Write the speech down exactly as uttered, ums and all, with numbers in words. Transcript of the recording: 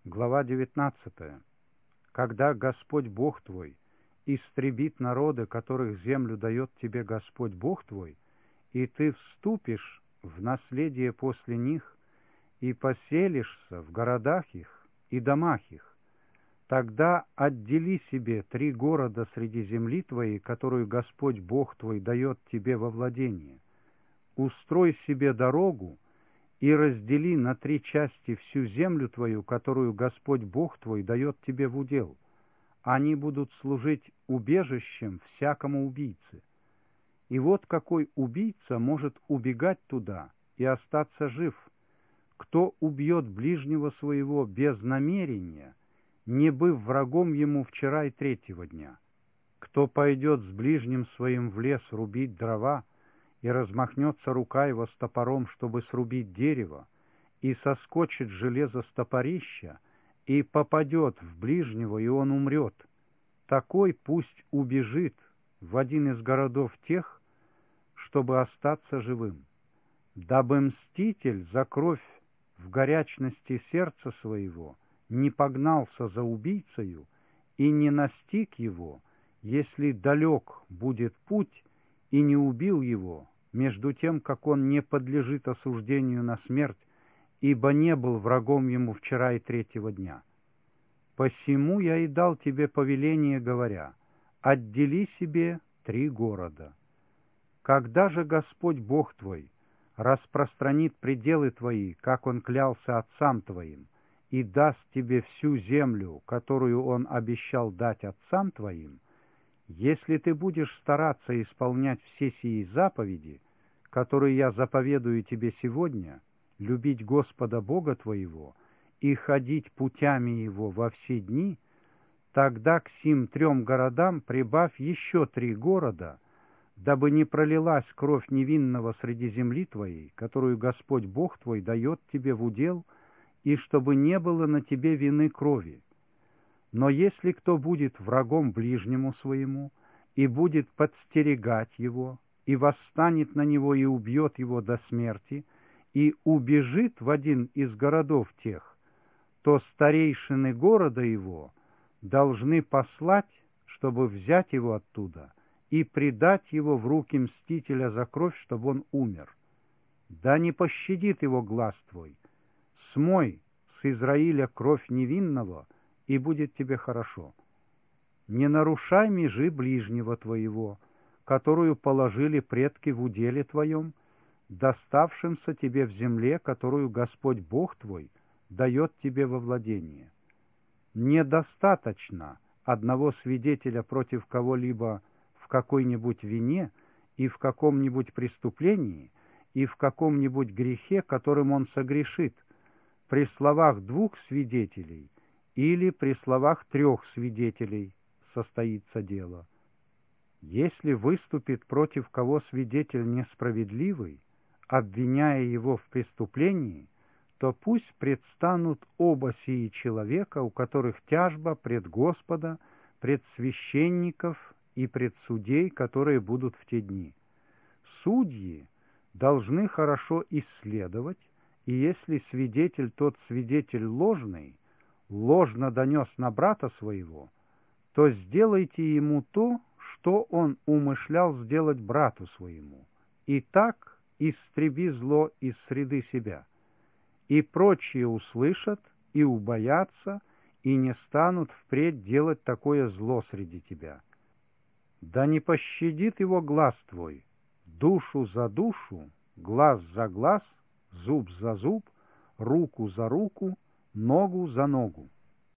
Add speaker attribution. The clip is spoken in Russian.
Speaker 1: Глава девятнадцатая. Когда Господь Бог твой истребит народы, которых землю дает тебе Господь Бог твой, и ты вступишь в наследие после них, и поселишься в городах их и домах их, тогда отдели себе три города среди земли твоей, которую Господь Бог твой дает тебе во владение. Устрой себе дорогу и раздели на три части всю землю твою, которую Господь Бог твой дает тебе в удел. Они будут служить убежищем всякому убийце. И вот какой убийца может убегать туда и остаться жив: кто убьет ближнего своего без намерения, не быв врагом ему вчера и третьего дня; кто пойдет с ближним своим в лес рубить дрова, и размахнется рука его с топором, чтобы срубить дерево, и соскочит железо с топорища, и попадет в ближнего, и он умрет, такой пусть убежит в один из городов тех, чтобы остаться живым, дабы мститель за кровь в горячности сердца своего не погнался за убийцею и не настиг его, если далек будет путь, и не убил его, между тем, как он не подлежит осуждению на смерть, ибо не был врагом ему вчера и третьего дня. Посему я и дал тебе повеление, говоря: отдели себе три города. Когда же Господь Бог твой распространит пределы твои, как Он клялся отцам твоим, и даст тебе всю землю, которую Он обещал дать отцам твоим, если ты будешь стараться исполнять все сии заповеди, которые я заповедую тебе сегодня, любить Господа Бога твоего и ходить путями Его во все дни, тогда к сим трем городам прибавь еще три города, дабы не пролилась кровь невинного среди земли твоей, которую Господь Бог твой дает тебе в удел, и чтобы не было на тебе вины крови. Но если кто будет врагом ближнему своему и будет подстерегать его, и восстанет на него и убьет его до смерти, и убежит в один из городов тех, то старейшины города его должны послать, чтобы взять его оттуда и предать его в руки мстителя за кровь, чтобы он умер. Да не пощадит его глаз твой. Смой с Израиля кровь невинного, и будет тебе хорошо. Не нарушай межи ближнего твоего, которую положили предки в уделе твоем, доставшимся тебе в земле, которую Господь Бог твой дает тебе во владение. Недостаточно одного свидетеля против кого-либо в какой-нибудь вине и в каком-нибудь преступлении и в каком-нибудь грехе, которым он согрешит, при словах двух свидетелей или при словах трех свидетелей состоится дело. Если выступит против кого свидетель несправедливый, обвиняя его в преступлении, то пусть предстанут оба сии человека, у которых тяжба пред Господа, пред священников и пред судей, которые будут в те дни. Судьи должны хорошо исследовать, и если свидетель тот свидетель ложный, ложно донес на брата своего, то сделайте ему то, что он умышлял сделать брату своему, и так истреби зло из среды себя. И прочие услышат и убоятся, и не станут впредь делать такое зло среди тебя. Да не пощадит его глаз твой, душу за душу, глаз за глаз, зуб за зуб, руку за руку, ногу за ногу.